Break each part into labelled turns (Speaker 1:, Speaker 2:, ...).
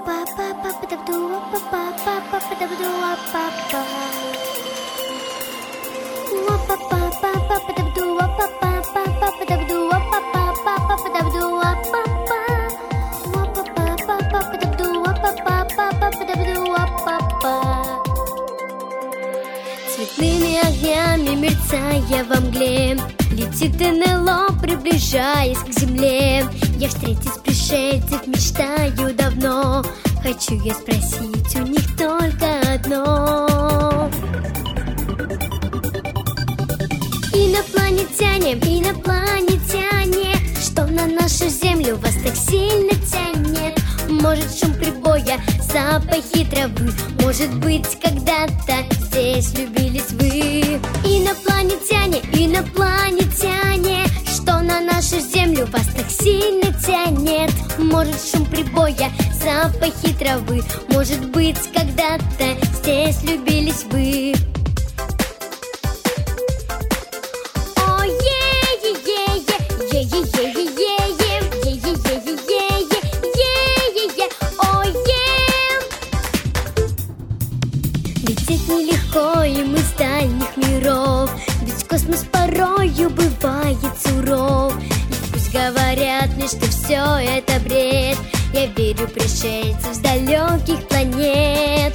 Speaker 1: Цветными огнями мерцая во мгле, летит НЛО, приближаясь к земле. Я встретить пришельцев мечтаю давно. Хочу я спросить у них только одно. Инопланетяне, инопланетяне, что на нашу землю вас так сильно тянет? Может, шум прибоя, запахи травы, может быть, когда-то здесь влюбились вы. Инопланетяне, инопланетяне, что на нашу землю вас так сильно тянет? Может, шум прибоя, запахи травы, может быть, когда-то здесь влюбились вы. Лететь нелегко им из дальних миров, ведь космос порою бывает суров. И пусть говорят мне, что все это бред, я верю пришельцев с далеких планет.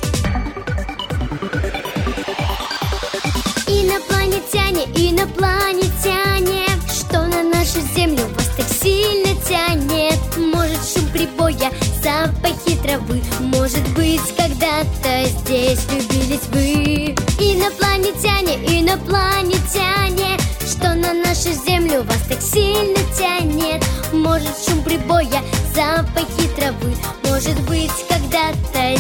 Speaker 1: Инопланетяне, инопланетяне, что на нашу землю вас так сильно тянет? Может, шум прибоя, запахи травы, может быть, когда-то здесь влюбились вы. Инопланетяне, инопланетяне, что на нашу землю вас так сильно тянет? Может, шум прибоя, запахи травы, может быть, когда-то